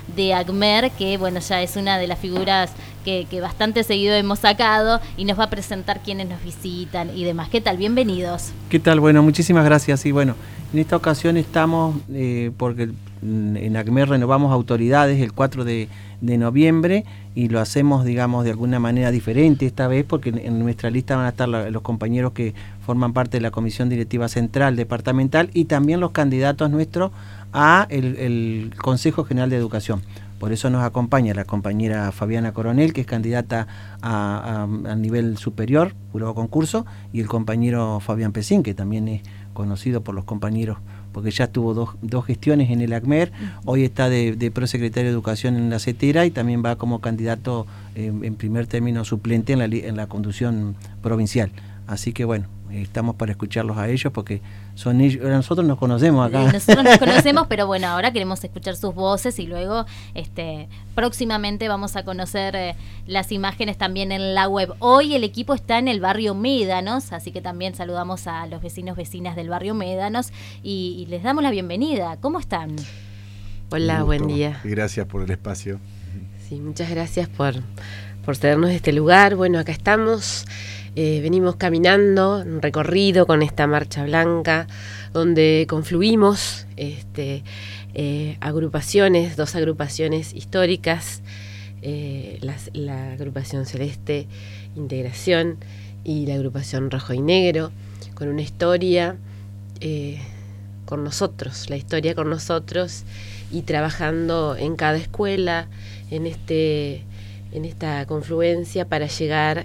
de ACMER, que bueno, ya es una de las figuras que bastante seguido hemos sacado, y nos va a presentar quiénes nos visitan y demás. ¿Qué tal? Bienvenidos. ¿Qué tal? Bueno, muchísimas gracias. Y bueno, en esta ocasión estamos, porque en ACMER renovamos autoridades el 4 de noviembre, y lo hacemos, digamos, de alguna manera diferente esta vez, porque en nuestra lista van a estar los compañeros que forman parte de la Comisión Directiva Central Departamental, y también los candidatos nuestros a el Consejo General de Educación. Por eso nos acompaña la compañera Fabiana Coronel, que es candidata a nivel superior, jurado concurso, y el compañero Fabián Pesín, que también es conocido por los compañeros, porque ya tuvo dos gestiones en el ACMER. Hoy está de prosecretario de Educación en la CETERA, y también va como candidato en primer término suplente en la conducción provincial. Así que bueno, estamos para escucharlos a ellos, porque son ellos. Nosotros nos conocemos acá. Nosotros nos conocemos, pero bueno, ahora queremos escuchar sus voces, y luego próximamente vamos a conocer las imágenes también en la web. Hoy el equipo está en el barrio Médanos, así que también saludamos a los vecinas del barrio Médanos y les damos la bienvenida. ¿Cómo están? Hola, buen día. Y gracias por el espacio. Sí, muchas gracias por cedernos este lugar. Bueno, acá estamos. Venimos caminando, un recorrido con esta marcha blanca, donde confluimos agrupaciones, dos agrupaciones históricas, la agrupación Celeste Integración y la agrupación Rojo y Negro, con una historia con nosotros, la historia con nosotros, y trabajando en cada escuela, en esta confluencia, para llegar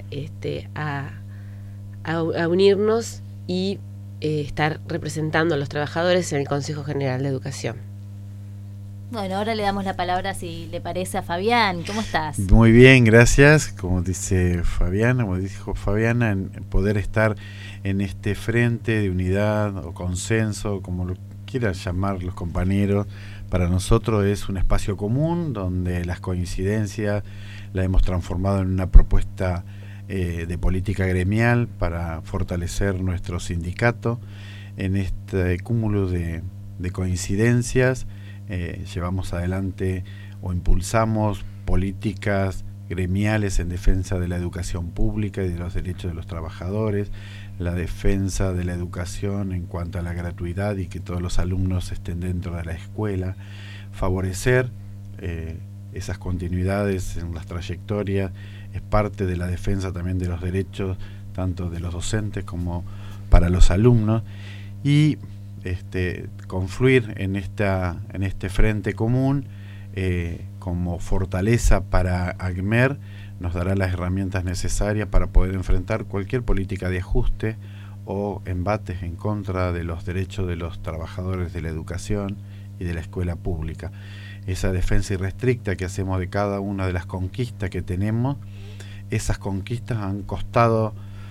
a unirnos y estar representando a los trabajadores en el Consejo General de Educación. Bueno, ahora le damos la palabra, si le parece, a Fabián. ¿Cómo estás? Muy bien, gracias. Como dice Fabiana, como dijo Fabiana, en poder estar en este frente de unidad o consenso, como lo quieran llamar los compañeros, para nosotros es un espacio común donde las coincidencias la hemos transformado en una propuesta de política gremial para fortalecer nuestro sindicato. En este cúmulo de coincidencias llevamos adelante o impulsamos políticas gremiales en defensa de la educación pública y de los derechos de los trabajadores, la defensa de la educación en cuanto a la gratuidad y que todos los alumnos estén dentro de la escuela, favorecer esas continuidades en las trayectorias, es parte de la defensa también de los derechos tanto de los docentes como para los alumnos, y confluir en este frente común como fortaleza para ACMER nos dará las herramientas necesarias para poder enfrentar cualquier política de ajuste o embates en contra de los derechos de los trabajadores de la educación y de la escuela pública. Esa defensa irrestricta que hacemos de cada una de las conquistas que tenemos, esas conquistas han costado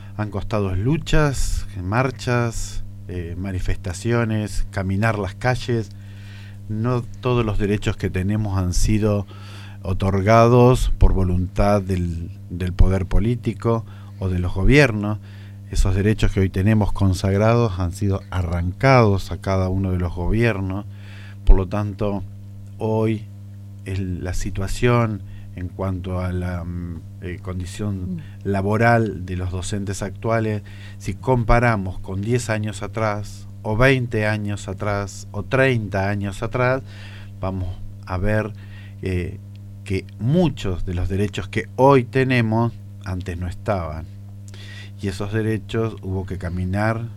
luchas, marchas, manifestaciones, caminar las calles. No todos los derechos que tenemos han sido otorgados por voluntad del poder político o de los gobiernos. Esos derechos que hoy tenemos consagrados han sido arrancados a cada uno de los gobiernos. Por lo tanto, hoy la situación en cuanto a la condición laboral de los docentes actuales, si comparamos con 10 años atrás, o 20 años atrás, o 30 años atrás, vamos a ver que muchos de los derechos que hoy tenemos antes no estaban. Y esos derechos hubo que caminar,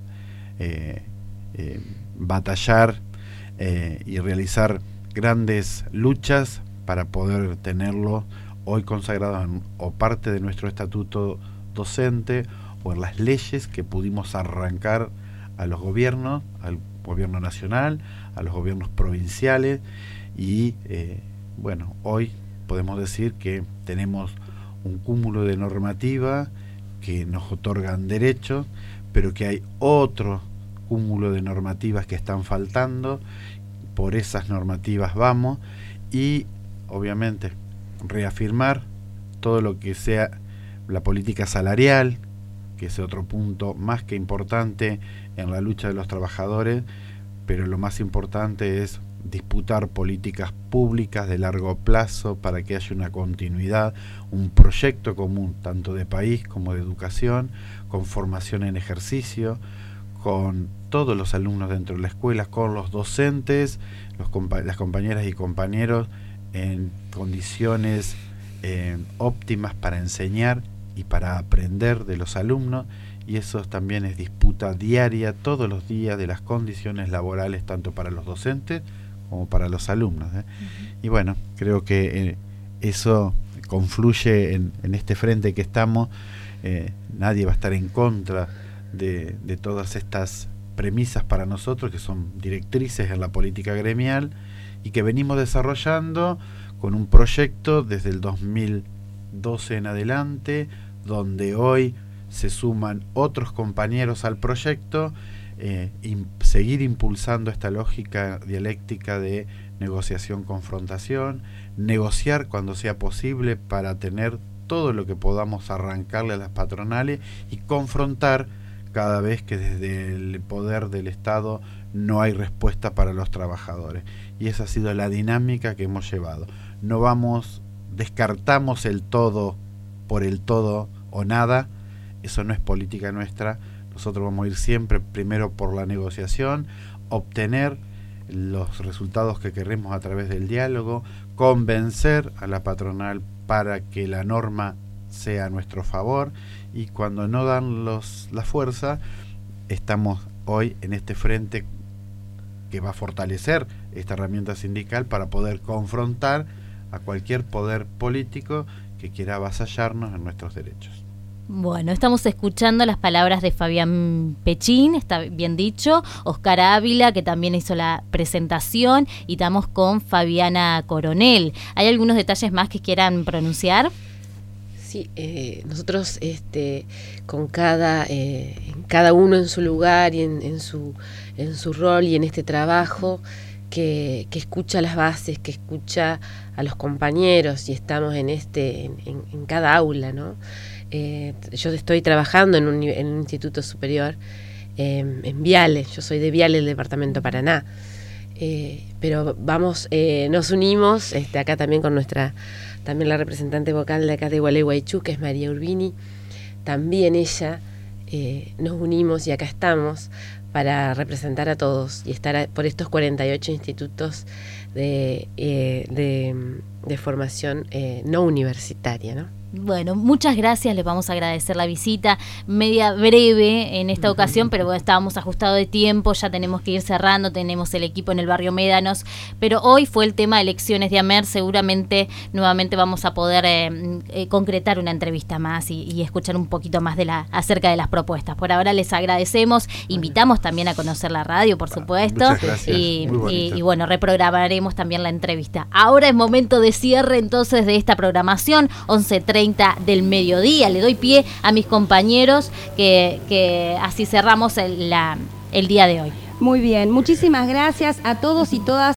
batallar y realizar grandes luchas para poder tenerlo hoy consagrado o parte de nuestro estatuto docente o en las leyes que pudimos arrancar a los gobiernos, al gobierno nacional, a los gobiernos provinciales, y bueno, hoy podemos decir que tenemos un cúmulo de normativa que nos otorgan derechos, pero que hay otro cúmulo de normativas que están faltando. Por esas normativas vamos, y obviamente reafirmar todo lo que sea la política salarial, que es otro punto más que importante en la lucha de los trabajadores, pero lo más importante es disputar políticas públicas de largo plazo para que haya una continuidad, un proyecto común, tanto de país como de educación, con formación en ejercicio, con todos los alumnos dentro de la escuela, con los docentes, las compañeras y compañeros en condiciones óptimas para enseñar y para aprender de los alumnos, y eso también es disputa diaria, todos los días, de las condiciones laborales, tanto para los docentes como para los alumnos. Y bueno, creo que eso confluye en este frente que estamos. Nadie va a estar en contra de todas estas premisas para nosotros, que son directrices en la política gremial y que venimos desarrollando con un proyecto desde el 2012 en adelante, donde hoy se suman otros compañeros al proyecto, seguir impulsando esta lógica dialéctica de negociación-confrontación, negociar cuando sea posible para tener todo lo que podamos arrancarle a las patronales, y confrontar cada vez que desde el poder del Estado no hay respuesta para los trabajadores. Y esa ha sido la dinámica que hemos llevado. No descartamos el todo por el todo o nada, eso no es política nuestra. Nosotros vamos a ir siempre primero por la negociación, obtener los resultados que queremos a través del diálogo, convencer a la patronal para que la norma sea a nuestro favor, y cuando no dan la fuerza, estamos hoy en este frente que va a fortalecer esta herramienta sindical para poder confrontar a cualquier poder político que quiera avasallarnos en nuestros derechos. Bueno, estamos escuchando las palabras de Fabián Pechín, está bien dicho, Oscar Ávila, que también hizo la presentación, y estamos con Fabiana Coronel. ¿Hay algunos detalles más que quieran pronunciar? Sí, nosotros con cada uno en su lugar y en su rol y en este trabajo que escucha las bases, que escucha a los compañeros, y estamos en cada aula, ¿no? Yo estoy trabajando en un instituto superior en Viales. Yo soy de Viales, del departamento Paraná, pero nos unimos acá también con también la representante vocal de acá de Gualeguaychú, que es María Urbini. También ella, nos unimos y acá estamos para representar a todos y estar por estos 48 institutos de formación no universitaria, ¿no? Bueno, muchas gracias, les vamos a agradecer la visita, media breve en esta ocasión, pero bueno, estábamos ajustados de tiempo, ya tenemos que ir cerrando, tenemos el equipo en el barrio Médanos, pero hoy fue el tema de elecciones de AMER. Seguramente nuevamente vamos a poder concretar una entrevista más y escuchar un poquito más acerca de las propuestas. Por ahora les agradecemos, invitamos también a conocer la radio, por supuesto, muchas gracias. Y bueno, reprogramaremos también la entrevista. Ahora es momento de cierre entonces de esta programación, 11:30 del mediodía. Le doy pie a mis compañeros que así cerramos el día de hoy. Muy bien, muchísimas gracias a todos y todas